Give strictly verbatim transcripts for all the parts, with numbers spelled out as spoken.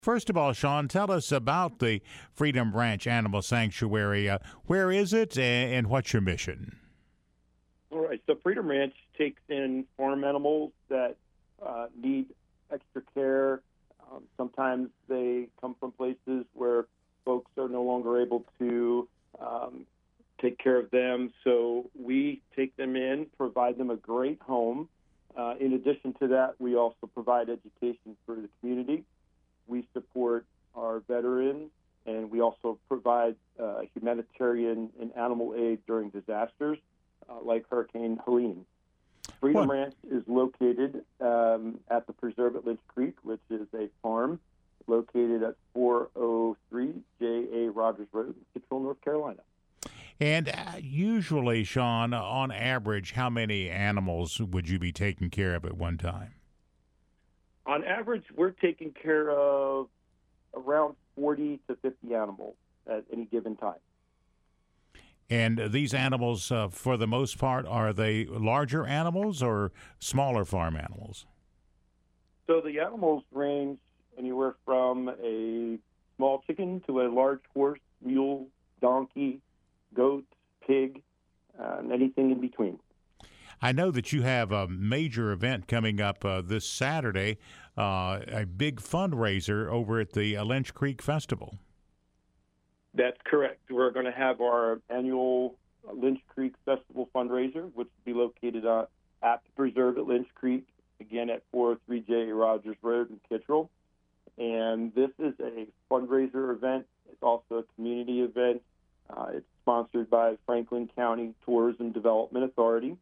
First of all, Sean, tell us about the Freedom Ranch Animal Sanctuary. Uh, where is it, and, and what's your mission? All right. So Freedom Ranch takes in farm animals that uh, need extra care. Um, sometimes they come from places where folks are no longer able to um, take care of them. So we take them in, provide them a great home. Uh, in addition to that, we also provide education for the community. We support our veterans, and we also provide uh, humanitarian and animal aid during disasters uh, like Hurricane Helene. Freedom What? Ranch is located um, at the Preserve at Lynch Creek, which is a farm located at four oh three J A Rogers Road in Kittrell, North Carolina. And uh, usually, Sean, on average, how many animals would you be taking care of at one time? On average, we're taking care of around forty to fifty animals at any given time. And these animals, uh, for the most part, are they larger animals or smaller farm animals? So the animals range anywhere from a small chicken to a large horse, mule, donkey, goat, pig, uh, and anything in between. I know that you have a major event coming up uh, this Saturday, uh, a big fundraiser over at the uh, Lynch Creek Festival. That's correct. We're going to have our annual Lynch Creek Festival fundraiser, which will be located uh, at the Preserve at Lynch Creek, again at four oh three J A Rogers Road in Kittrell. And this is a fundraiser event. It's also a community event. Uh, it's sponsored by Franklin County Tourism Development Authority.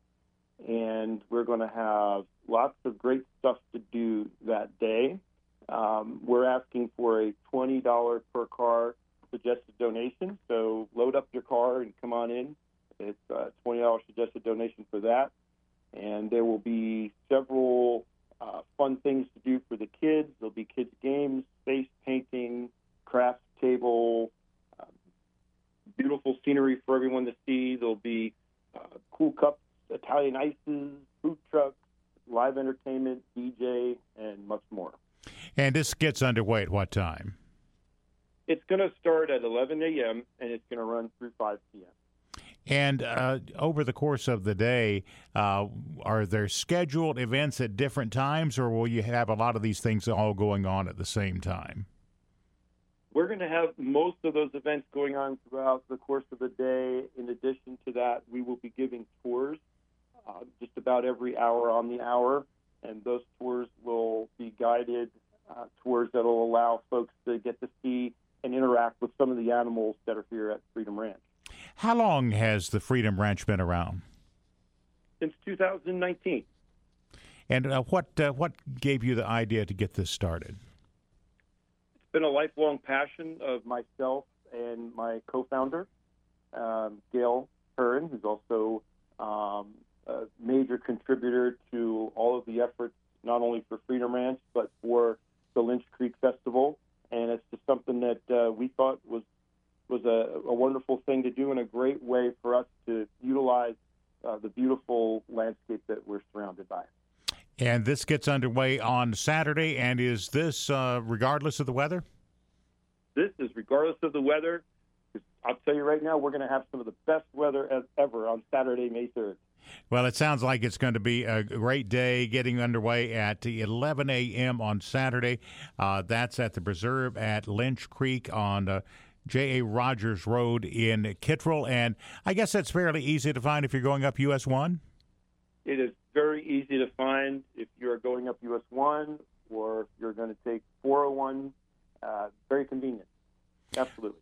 And we're going to have lots of great stuff to do that day. Um, we're asking for a twenty dollars per car suggested donation. So load up your car and come on in. It's a twenty dollars suggested donation for that. And there will be several uh, fun things to do for the kids. There'll be kids' games, face painting, crafts table, uh, beautiful scenery for everyone to see. There'll be uh, cool cups, Italian ices, food trucks, live entertainment, D J, and much more. And this gets underway at what time? It's going to start at eleven a.m. and it's going to run through five p.m. And uh, over the course of the day, uh, are there scheduled events at different times, or will you have a lot of these things all going on at the same time? We're going to have most of those events going on throughout the course of the day. In addition to that, we will be giving tours uh, just about every hour on the hour, and those tours will be guided uh, tours that will allow folks to get to see and interact with some of the animals that are here at Freedom Ranch. How long has the Freedom Ranch been around? Since two thousand nineteen. And uh, what uh, what gave you the idea to get this started? It's been a lifelong passion of myself and my co-founder, um, Gail Curran, who's also um, a major contributor to all of the efforts, not only for Freedom Ranch, but for the Lynch Creek Festival. And it's just something that uh, we thought was was a, a wonderful thing to do and a great way for us to utilize uh, the beautiful landscape that we're surrounded by. And this gets underway on Saturday, and is this uh, regardless of the weather? This is regardless of the weather. I'll tell you right now, we're going to have some of the best weather as ever on Saturday, May third. Well, it sounds like it's going to be a great day, getting underway at eleven a.m. on Saturday. Uh, that's at the Preserve at Lynch Creek on uh, J A. Rogers Road in Kittrell. And I guess that's fairly easy to find if you're going up U S one? It is very easy to find if you're going up U S one